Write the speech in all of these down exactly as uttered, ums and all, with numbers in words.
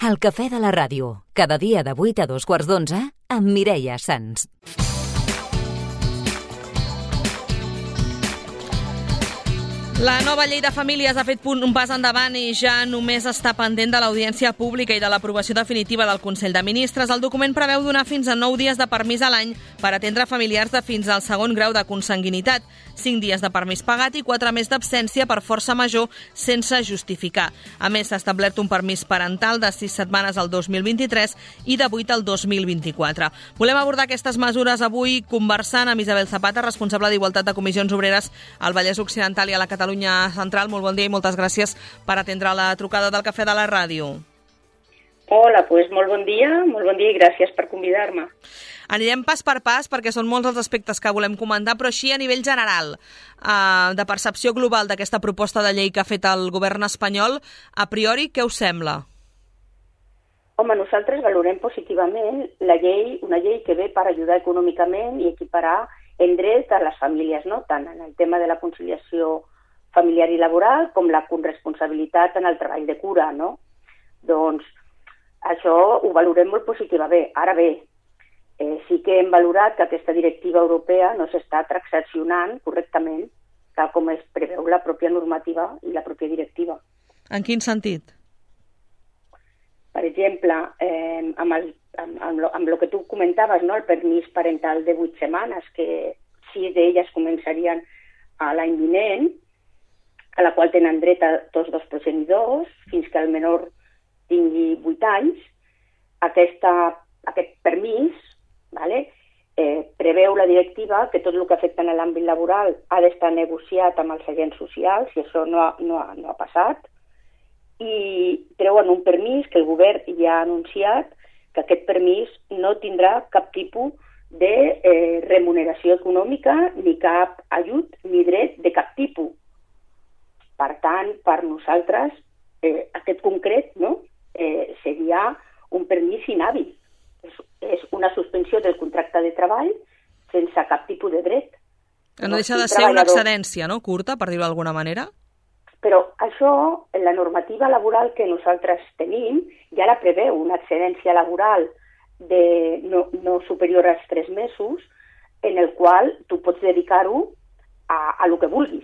El cafè de la ràdio, cada dia de vuit a dos quarts d'onze, amb Mireia Sans. La nova llei de famílies ha fet un pas endavant i ja només està pendent de l'audiència pública i de l'aprovació definitiva del Consell de Ministres. El document preveu donar fins a nou dies de permís a l'any per atendre familiars de fins al segon grau de consanguinitat, cinc dies de permís pagat i quatre més d'absència per força major sense justificar. A més, s'ha establert un permís parental de sis setmanes al dos mil vint-i-tres i de vuit al dos mil vint-i-quatre. Volem abordar aquestes mesures avui conversant amb Isabel Zapata, responsable d'Igualtat de Comissions Obreres al Vallès Occidental i a la Catalunya Central. Molt bon dia i moltes gràcies per atendre la trucada del Cafè de la Ràdio. Hola, pues molt bon dia, molt bon dia i gràcies per convidar-me. Anirem pas per pas perquè són molts els aspectes que volem comentar, però així a nivell general, eh, de percepció global d'aquesta proposta de llei que ha fet el govern espanyol, a priori, què us sembla? Home, nosaltres valorem positivament la llei, una llei que ve per ajudar econòmicament i equiparar en dret a les famílies, no? Tant en el tema de la conciliació familiar i laboral com la corresponsabilitat en el treball de cura, no? Doncs això ho valorem molt positivament. Ara bé, eh, sí que hem valorat que aquesta directiva europea no s'està transaccionant correctament, tal com es preveu la pròpia normativa i la pròpia directiva. En quin sentit? Per exemple, eh, amb, el, amb, amb, lo, amb lo que tu comentaves, no? El permís parental de vuit setmanes, que sis d'elles començarien a l'any vinent, a la qual tenen dret a tots dos progenitors, fins que el menor tingui vuit anys. Aquesta, aquest permís, vale, eh, preveu la directiva que tot el que afecta en l'àmbit laboral ha d'estar negociat amb els agents socials, i això no ha, no ha, no ha passat, i treuen un permís que el govern ja ha anunciat que aquest permís no tindrà cap tipus de eh, remuneració econòmica, ni cap ajut, ni dret de cap tipus. Per tant, per nosaltres, eh, aquest concret, no? eh, seria un permís inhàbil. És, és una suspensió del contracte de treball sense cap tipus de dret. No deixa de ser una excedència, no?, curta, per dir-ho d'alguna manera. Però això, en la normativa laboral que nosaltres tenim, ja la preveu, una excedència laboral de no, no superior als tres mesos, en el qual tu pots dedicar-ho a, a lo que vulguis.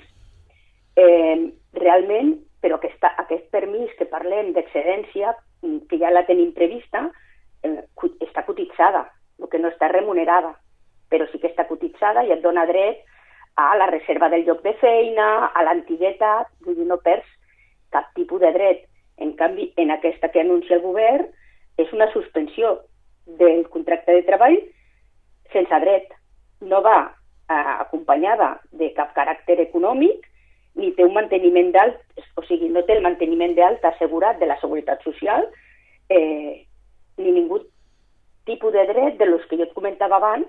Eh, realment, però aquesta, aquest permís que parlem d'excedència, que ja la tenim prevista, eh, està cotitzada, el que no està remunerada, però sí que està cotitzada i et dona dret a la reserva del lloc de feina, a l'antiguitat, vull dir, no perds cap tipus de dret. En canvi, en aquesta que anuncia el govern, és una suspensió del contracte de treball sense dret. No va eh, acompanyada de cap caràcter econòmic, ni té un manteniment d'alt, o sigui, no té el manteniment d'alt assegurat de la Seguretat Social, eh, ni ningú tipus de dret de los que jo et comentava abans.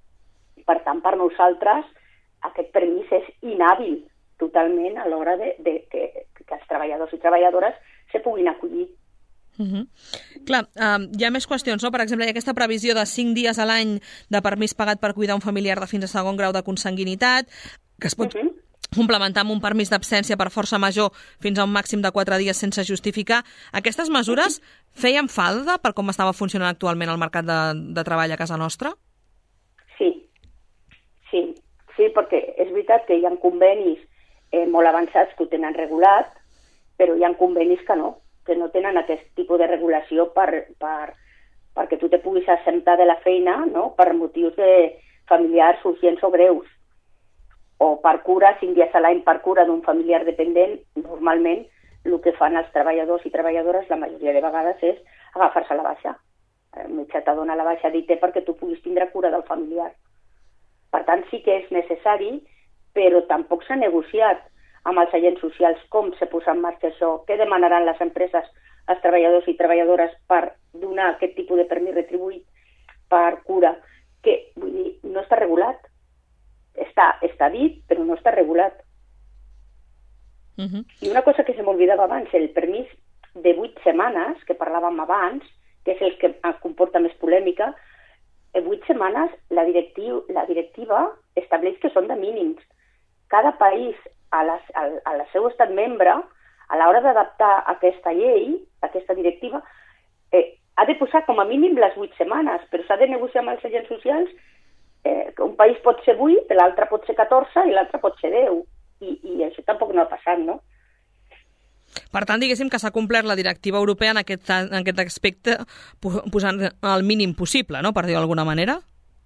Per tant, per nosaltres, aquest permís és inhàbil totalment a l'hora de, de que, que els treballadors i treballadores se puguin acollir. Uh-huh. Clar, um, hi ha més qüestions, no? Per exemple, hi ha aquesta previsió de cinc dies a l'any de permís pagat per cuidar un familiar de fins a segon grau de consanguinitat, que es pot uh-huh. complementar amb un permís d'absència per força major fins a un màxim de quatre dies sense justificar. Aquestes mesures feien falta per com estava funcionant actualment el mercat de, de treball a casa nostra? Sí, sí, sí, perquè és veritat que hi ha convenis eh, molt avançats que ho tenen regulat, però hi ha convenis que no, que no tenen aquest tipus de regulació per, per, perquè tu te puguis assentar de la feina, no?, per motius de familiars urgents o greus, o per cura, cinc dies a l'any per cura d'un familiar dependent. Normalment el que fan els treballadors i treballadores la majoria de vegades és agafar-se la baixa. El metge te dona la baixa d'I T perquè tu puguis tindre cura del familiar. Per tant, sí que és necessari, però tampoc s'ha negociat amb els agents socials com se posa en marxa això, què demanaran les empreses als treballadors i treballadores per donar aquest tipus de permís retribuït per cura, que vull dir, no està regulat. Està, està dit, però no està regulat. Uh-huh. I una cosa que se m'oblidava abans, el permís de vuit setmanes, que parlàvem abans, que és el que comporta més polèmica, en vuit setmanes la, directiu, la directiva estableix que són de mínims. Cada país, a la, a, a la seu estat membre, a l'hora d'adaptar aquesta llei, aquesta directiva, posar com a mínim les vuit setmanes, però s'ha de negociar amb els agents socials eh, que un país pot ser vuit, l'altre pot ser catorze i l'altre pot ser deu. I, I això tampoc no ha passat, no? Per tant, diguéssim que s'ha complert la directiva europea en aquest, en aquest aspecte posant el mínim possible, no?, per dir-ho d'alguna manera?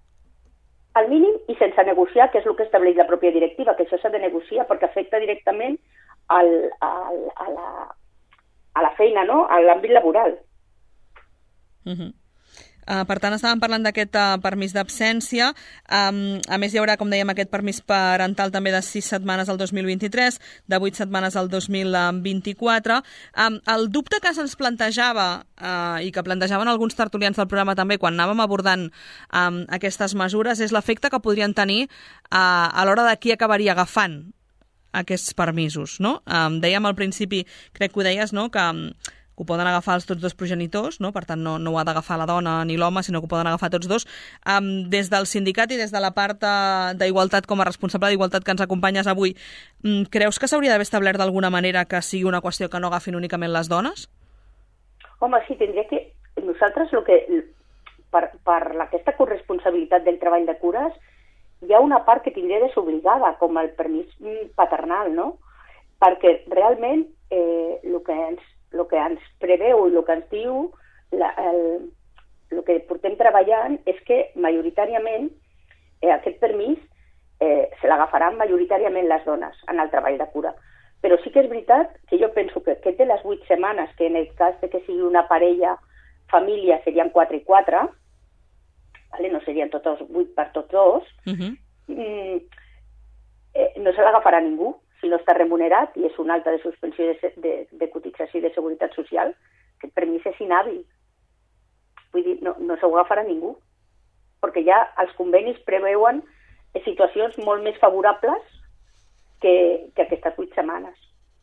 Al mínim i sense negociar, que és el que estableix la pròpia directiva, que això s'ha de negociar perquè afecta directament al, al, a, la, a la feina, no?, a l'àmbit laboral. Uh-huh. Uh, per tant, estàvem parlant d'aquest uh, permís d'absència. Um, a més, hi haurà, com dèiem, aquest permís parental també de sis setmanes al dos mil vint-i-tres, de vuit setmanes al dos mil vint-i-quatre. Um, el dubte que se'ns plantejava uh, i que plantejaven alguns tertulians del programa també quan anàvem abordant um, aquestes mesures és l'efecte que podrien tenir uh, a l'hora de qui acabaria agafant aquests permisos, no? Um, dèiem al principi, crec que ho deies, no?, que um, que ho poden agafar els tots dos progenitors, no? Per tant, no, no ho ha d'agafar la dona ni l'home, sinó que ho poden agafar tots dos. Um, des del sindicat i des de la part d'Igualtat, com a responsable d'Igualtat que ens acompanyes avui, um, creus que s'hauria d'haver establert d'alguna manera que sigui una qüestió que no agafin únicament les dones? Home, sí, tindria que... Nosaltres, lo que, per, per aquesta corresponsabilitat del treball de cures, hi ha una part que tindria de ser obligada, com el permís paternal, no? Perquè realment eh, el que ens el que ens preveu i el que ens diu, la, el, el que portem treballant és que majoritàriament eh, aquest permís eh, se l'agafaran majoritàriament les dones en el treball de cura. Però sí que és veritat que jo penso que aquest de les vuit setmanes, que en el cas de que sigui una parella, família, serien quatre i quatre, vale? No serien tots vuit per tots dos, uh-huh. mm, eh, no se l'agafarà ningú. Si no està remunerat i és un alta de suspensió de, de, de cotització de seguretat social, aquest permís és inhàbil. Vull dir, no, no s'ho agafarà ningú, perquè ja els convenis preveuen situacions molt més favorables que, que aquestes vuit setmanes.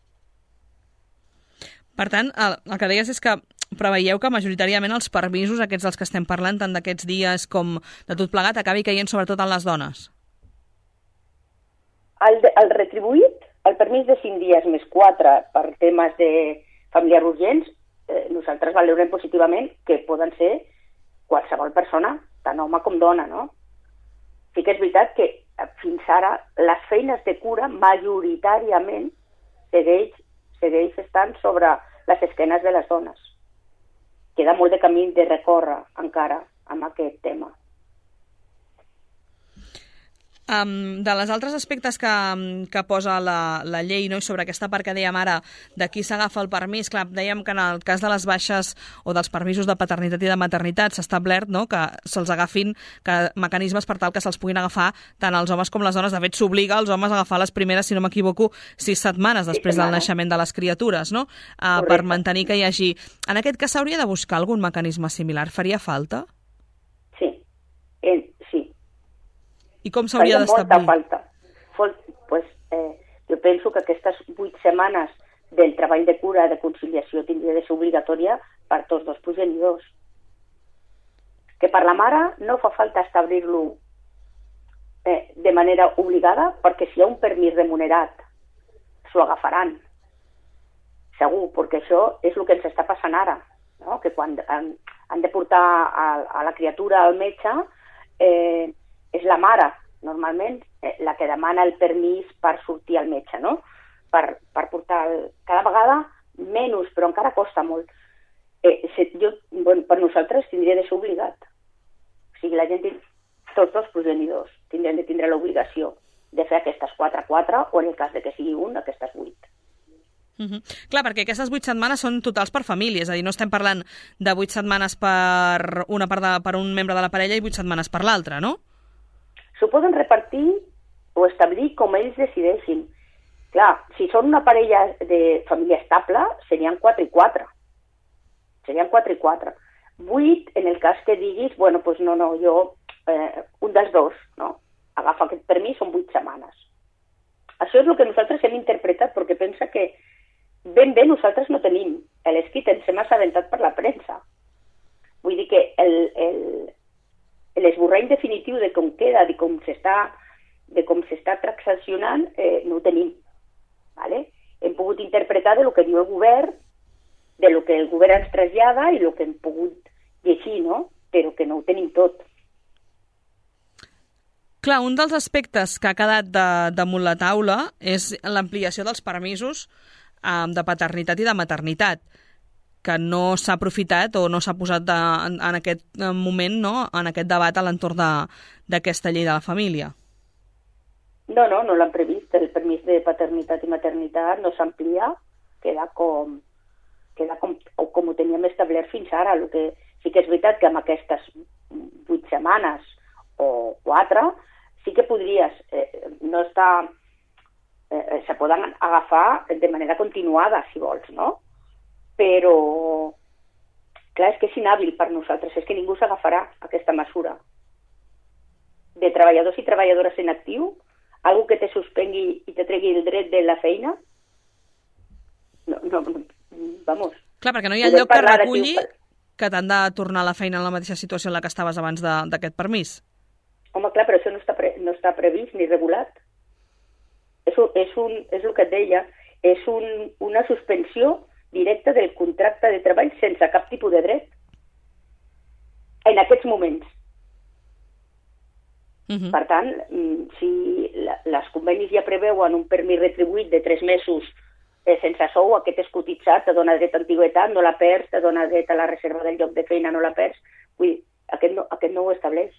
Per tant, el, el que deies és que preveieu que majoritàriament els permisos, aquests dels que estem parlant, tant d'aquests dies com de tot plegat, acabi caient sobretot en les dones. El, de, el retribuït, el permís de cinc dies més quatre per temes de familiars urgents, eh, nosaltres valorem positivament que poden ser qualsevol persona, tant home com dona, no? Sí que és veritat que fins ara les feines de cura majoritàriament segueix, segueix estant sobre les esquenes de les dones. Queda molt de camí de recórrer encara amb aquest tema. Um, de les altres aspectes que, que posa la, la llei, no? I sobre aquesta part que dèiem ara de qui s'agafa el permís, clar, dèiem que en el cas de les baixes o dels permisos de paternitat i de maternitat s'ha establert, no?, que se'ls agafin que, mecanismes per tal que se'ls puguin agafar tant els homes com les dones. De fet, s'obliga als homes a agafar les primeres, si no m'equivoco, sis setmanes després del naixement de les criatures, no?, uh, per mantenir que hi hagi... En aquest cas s'hauria de buscar algun mecanisme similar. Faria falta? Sí, eh, sí. I com s'hauria d'establir? Molta falta. Pues, eh, jo penso que aquestes vuit setmanes del treball de cura de conciliació tindria de ser obligatòria per tots dos progenitors. Que per la mare no fa falta establir-lo eh, de manera obligada, perquè si hi ha un permís remunerat s'ho agafaran. Segur, perquè això és el que ens està passant ara, no? Que quan han, han de portar a, a la criatura al metge, eh, és la mare, normalment, eh, la que demana el permís per sortir al metge, no? Per, per portar... El... Cada vegada menys, però encara costa molt. Eh, jo, bueno, per nosaltres tindria de ser obligat. O sigui, la gent, tots dos progenidors, tindrien de tindre l'obligació de fer aquestes quatre quatre o en el cas de que sigui un, aquestes vuit. Uh-huh. Clar, perquè aquestes vuit setmanes són totals per família, és a dir, no estem parlant de vuit setmanes per una part de, per un membre de la parella i vuit setmanes per l'altre, no? S'ho poden repartir o establir com ells decideixin. Clar, si són una parella de família estable, serien quatre i quatre. Serien quatre i quatre. Vuit, en el cas que diguis, bueno, doncs no, no, jo, eh, un dels dos, no? Agafa aquest permís, són vuit setmanes. Això és el que nosaltres hem interpretat, perquè pensa que ben bé nosaltres no tenim l'escrit, ens hem assabentat per la premsa. Vull dir que el... el l'esborrany definitiu de com queda, de com s'està de com s'està transaccionant, eh, no ho tenim. ¿Vale? Hem pogut interpretar de lo que diu el govern, de lo que el govern ens trasllada i el que hem pogut i així, no? Però que no ho tenim tot. Clar, un dels aspectes que ha quedat de, damunt la taula és l'ampliació dels permisos eh, de paternitat i de maternitat, que no s'ha aprofitat o no s'ha posat de, en, en aquest moment, no?, en aquest debat a l'entorn d'aquesta llei de la família. No, no, no l'han previst. El permís de paternitat i maternitat no s'amplia, queda com, queda com, com ho teníem establert fins ara. El que sí que és veritat que amb aquestes vuit setmanes o quatre sí que podries, eh, no està, eh, se poden agafar de manera continuada, si vols, no? Però, clar, és que és inhàbil per nosaltres, és que ningú s'agafarà aquesta mesura. De treballadors i treballadores en actiu, algú que te suspengui i te tregui el dret de la feina, no, no, vamos. Clar, perquè no hi ha lloc que reculli que t'han de tornar a la feina en la mateixa situació en la que estaves abans d'aquest permís. Home, clar, però això no està, pre, no està previst ni regulat. És, un, és, un, és el que et deia, és un, una suspensió directa del contracte de treball sense cap tipus de dret. En aquests moments. Uh-huh. Per tant, si la, les convenis ja preveuen un permís retribuït de tres mesos eh, sense sou, aquest és cotitzat, te dona dret a antiguitat, no la perds, te dona dret a la reserva del lloc de feina, no la perds. Vull dir, aquest no, aquest no ho estableix.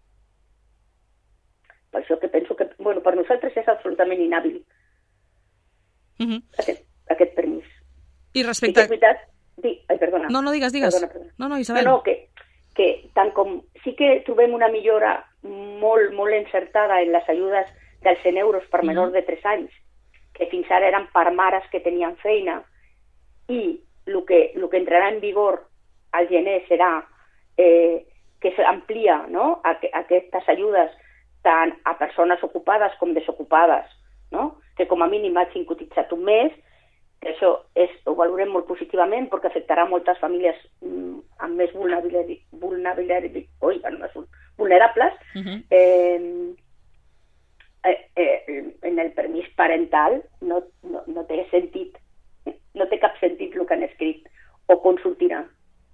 Per això que penso que, bueno, per nosaltres és absolutament inhàbil uh-huh. aquest, aquest permís. I respecte... Sí que és veritat... Di... Ai, perdona. No, no, digues, digues. Perdona, perdona. No, no, Isabel. No, no, que, que tant com sí que trobem una millora molt, molt encertada en les ajudes dels cent euros per menors uh-huh. de tres anys, que fins ara eren per mares que tenien feina, i el que, el que entrarà en vigor al gener serà eh, que s'amplia, no?, aquestes ajudes tant a persones ocupades com desocupades, no?, que com a mínim hagin cotitzat un mes, que això és, ho valorem molt positivament perquè afectarà moltes famílies mm, amb més vulnerabilitat, vulnerabilitat, oi, no, vulnerables. Uh-huh. eh, eh, eh, en el permís parental no, no, no té sentit, no té cap sentit el que han escrit o consultiran.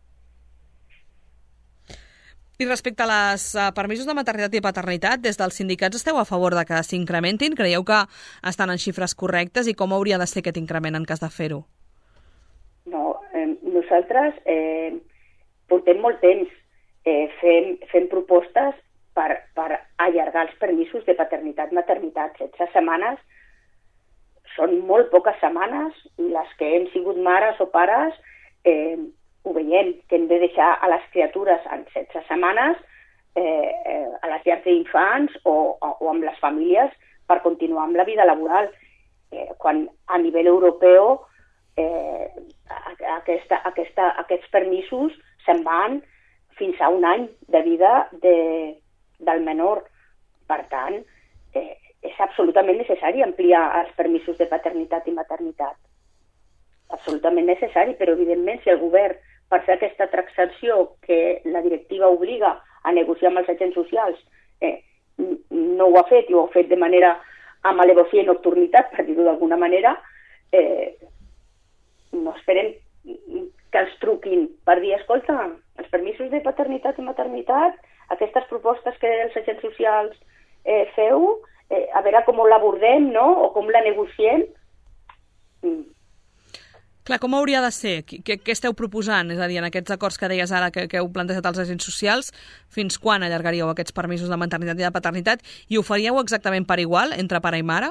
I respecte a les uh, permisos de maternitat i paternitat, des dels sindicats esteu a favor de que s'incrementin? Creieu que estan en xifres correctes i com hauria de ser aquest increment en cas de fer-ho? No, eh, nosaltres eh, portem molt temps eh, fent, fent propostes per, per allargar els permisos de paternitat-maternitat. setze setmanes són molt poques setmanes i les que hem sigut mares o pares eh, ho veiem, que hem de deixar a les criatures en setze setmanes eh, eh, a les llars d'infants o, o, o amb les famílies per continuar amb la vida laboral. Eh, quan a nivell europeu eh, aquesta, aquesta, aquests permisos se'n van fins a un any de vida de, del menor. Per tant, eh, és absolutament necessari ampliar els permisos de paternitat i maternitat. Absolutament necessari, però evidentment si el govern, per fer aquesta transacció que la directiva obliga a negociar amb els agents socials, eh, no ho ha fet i ho ha fet de manera amb alevosía i nocturnitat, per dir-ho d'alguna manera, eh, no esperem que els truquin per dir, escolta, els permisos de paternitat i maternitat, aquestes propostes que els agents socials eh, feu, eh, a veure com l'abordem, no?, o com la negociem. Mm. Clar, com hauria de ser? Què, què esteu proposant? És a dir, en aquests acords que deies ara que, que heu plantejat als agents socials, fins quan allargaríeu aquests permisos de maternitat i de paternitat? I ho faríeu exactament per igual, entre pare i mare?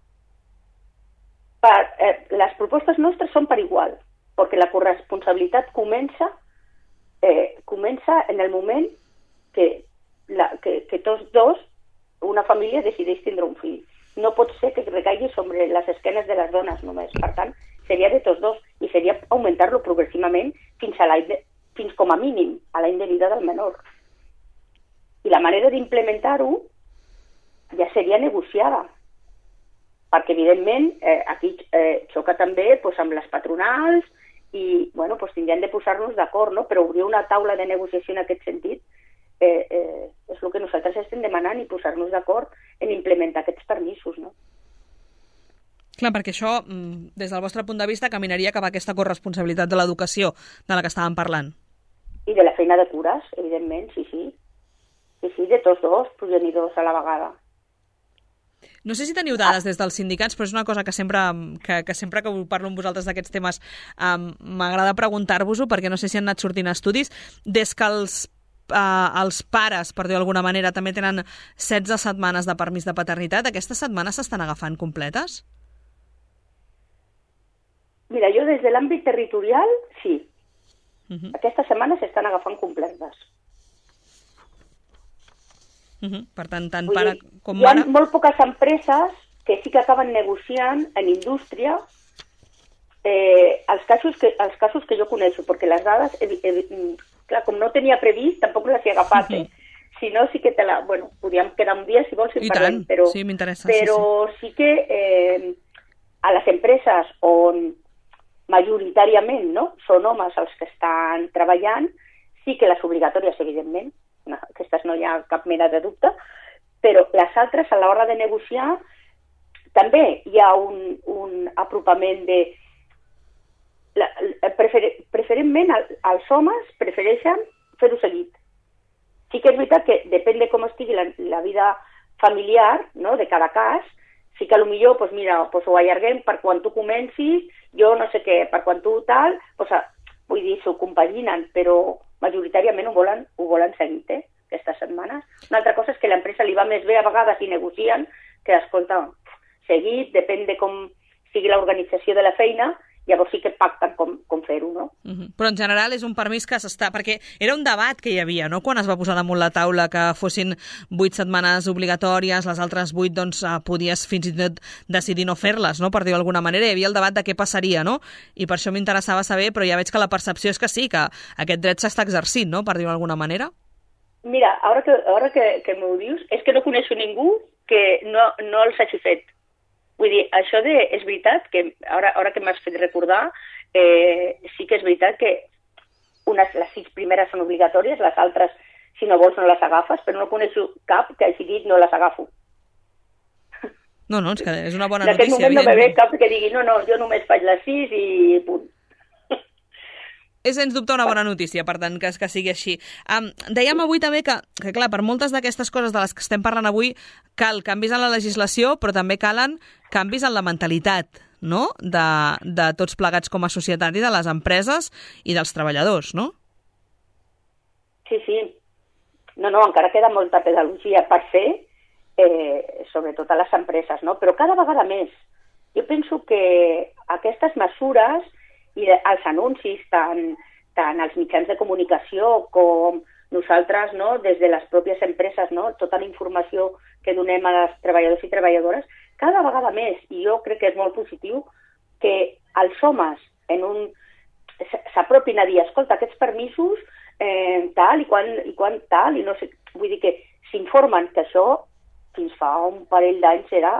Per, eh, les propostes nostres són per igual, perquè la corresponsabilitat comença, eh, comença en el moment que, la, que, que tots dos, una família, decideix tindre un fill. No pot ser que recaigui sobre les esquenes de les dones només. Per tant, seria de tots dos i seria augmentar-lo progressivament fins, a l'any de, fins com a mínim a l'any de vida del menor. I la manera d'implementar-ho ja seria negociada, perquè evidentment eh, aquí eh, xoca també pues, amb les patronals i bueno, pues, tindrem de posar-nos d'acord, no? Però obrir una taula de negociació en aquest sentit eh, eh, és el que nosaltres estem demanant i posar-nos d'acord en implementar aquests permisos, no? Clar, perquè això, des del vostre punt de vista, caminaria cap a aquesta corresponsabilitat de l'educació de la que estàvem parlant. I de la feina de cures, evidentment, sí, sí. Sí, sí, de tots dos progenidors a la vegada. No sé si teniu dades des dels sindicats, però és una cosa que sempre que, que, sempre que parlo amb vosaltres d'aquests temes um, m'agrada preguntar-vos-ho, perquè no sé si han anat sortint estudis. Des que els, uh, els pares, per dir d'alguna manera, també tenen setze setmanes de permís de paternitat, aquestes setmanes s'estan agafant completes? Mira, jo des de l'àmbit territorial, sí. Uh-huh. Aquestes setmanes s'estan agafant completes. Uh-huh. Per tant, tant Vull pare dir, com hi ha mare... molt poques empreses que sí que acaben negociant en indústria eh, els, casos que, els casos que jo coneixo, perquè les dades, eh, eh, clar, com no tenia previst, tampoc les he agafat, eh? Uh-huh. Si no, sí que te la... Bueno, podríem quedar un dia, si vols, si I parlem, tant, però, sí, m'interessa. Però sí, sí. sí que eh, a les empreses on majoritàriament no, són homes els que estan treballant, sí que les obligatòries, evidentment, no, aquestes no hi ha cap mena de dubte, però les altres, a l'hora de negociar, també hi ha un, un apropament de... La, prefer, preferentment els homes prefereixen fer-ho seguit. Sí que és veritat que depèn de com estigui la, la vida familiar, no, de cada cas, sí que potser, pues mira, pues ho allarguem per quan tu comencis, jo no sé què, per quan tu tal, pues, vull dir, s'ho compaginen, però majoritàriament ho volen, ho volen seguit, eh, aquestes setmanes. Una altra cosa és que a l'empresa li va més bé a vegades i negocien que, escolta, seguit, depèn de com sigui l'organització de la feina, llavors sí que pacten com, com fer-ho, no? Uh-huh. Però en general és un permís que s'està... Perquè era un debat que hi havia, no?, quan es va posar damunt la taula que fossin vuit setmanes obligatòries, les altres vuit, doncs, podies fins i tot decidir no fer-les, no?, per dir-ho d'alguna manera. Hi havia el debat de què passaria, no? I per això m'interessava saber, però ja veig que la percepció és que sí, que aquest dret s'està exercint, no?, per dir-ho d'alguna manera. Mira, ara que, ara que, que m'ho dius, és que no coneixo ningú que no, no els hagi fet. Vull dir, això de, és veritat que, ara, ara que m'has fet recordar, eh, sí que és veritat que unes, les sis primeres són obligatòries, les altres, si no vols, no les agafes, però no coneixo cap que hagi dit no les agafo. No, no, és que és una bona notícia. En aquest moment no me ve cap que digui no, no, jo només faig les sis i punt. És, sens dubte, una bona notícia, per tant, que, que sigui així. Um, dèiem avui també que, que, clar, per moltes d'aquestes coses de les que estem parlant avui, cal canvis en la legislació, però també calen canvis en la mentalitat, no?, de, de tots plegats com a societat i de les empreses i dels treballadors, no? Sí, sí. No, no, encara queda molta pedagogia per fer, eh, sobretot a les empreses, no? Però cada vegada més. Jo penso que aquestes mesures i els anuncis, tant, tant als mitjans de comunicació com nosaltres, no, des de les pròpies empreses, no, tota la informació que donem a les treballadors i treballadores, cada vegada més, i jo crec que és molt positiu, que els homes en un s'apropin a dir, escolta, aquests permisos, eh, tal, i quan, i quan tal, i no sé, vull dir que s'informen que això fins fa un parell d'anys era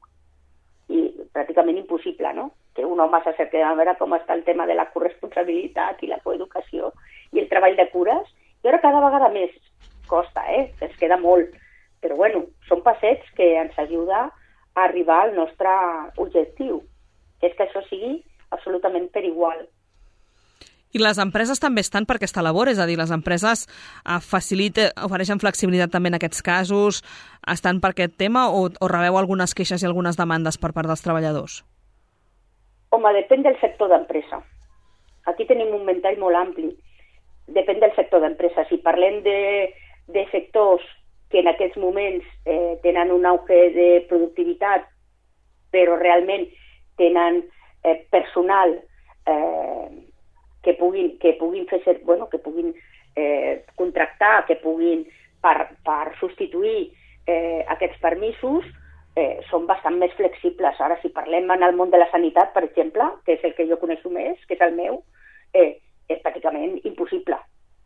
i, pràcticament impossible, no? Que un home s'acerqui a veure com està el tema de la corresponsabilitat i la coeducació i el treball de cures, i ara cada vegada més costa, eh? Ens queda molt. Però bueno, són passets que ens ajuda a arribar al nostre objectiu, que és que això sigui absolutament per igual. I les empreses també estan per aquesta labor, és a dir, les empreses eh, facilita, ofereixen flexibilitat també en aquests casos, estan per aquest tema o, o rebeu algunes queixes i algunes demandes per part dels treballadors? Home, depèn del sector d'empresa. Aquí tenim un ventall molt ampli. Depèn del sector d'empresa. Si parlem de, de sectors que en aquests moments eh, tenen un auge de productivitat, però realment tenen eh, personal eh, que puguin, que puguin fer ser, bueno, que puguin eh, contractar, que puguin per, per substituir eh, aquests permisos, eh, són bastant més flexibles. Ara, si parlem en el món de la sanitat, per exemple, que és el que jo coneixo més, que és el meu, eh, és pràcticament impossible.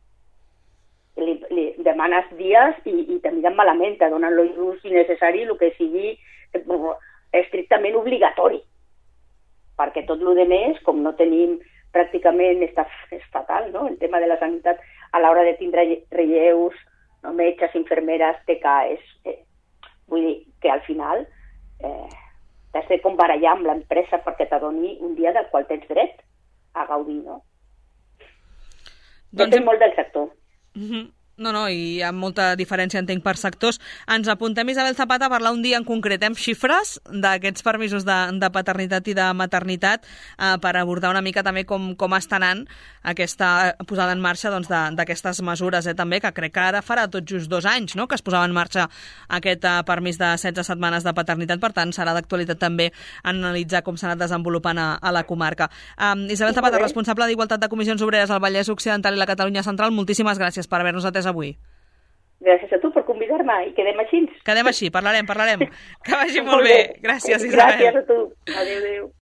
Li, li demanes dies i, i te miren malament, te donen l'ús innecessari, el que sigui eh, estrictament obligatori. Perquè tot el que més, com no tenim pràcticament, està, és fatal, no?, el tema de la sanitat, a l'hora de tindre relleus, no, metges, infermeres, T K Es, eh, vull dir que al final eh, t'has de combarallar amb l'empresa perquè t'adoni un dia del qual tens dret a gaudir, no? Doncs... Depèn molt del sector. Uh-huh. No, no, i hi ha molta diferència, entenc, per sectors. Ens apuntem, Isabel Zapata, a parlar un dia en concret amb xifres d'aquests permisos de, de paternitat i de maternitat eh, per abordar una mica també com, com està anant aquesta posada en marxa doncs, d'aquestes mesures, eh, també, que crec que ara farà tot just dos anys, no?, que es posava en marxa aquest eh, permís de setze setmanes de paternitat, per tant, serà d'actualitat també analitzar com s'ha anat desenvolupant a, a la comarca. Um, Isabel Zapata, responsable d'Igualtat de Comissions Obreres al Vallès Occidental i la Catalunya Central, moltíssimes gràcies per haver-nos atès avui. Gràcies a tu per convidar-me i quedem així. Quedem així, parlarem, parlarem. Que vagi molt bé. Gràcies, Isabel. Gràcies a tu. Adéu, adéu.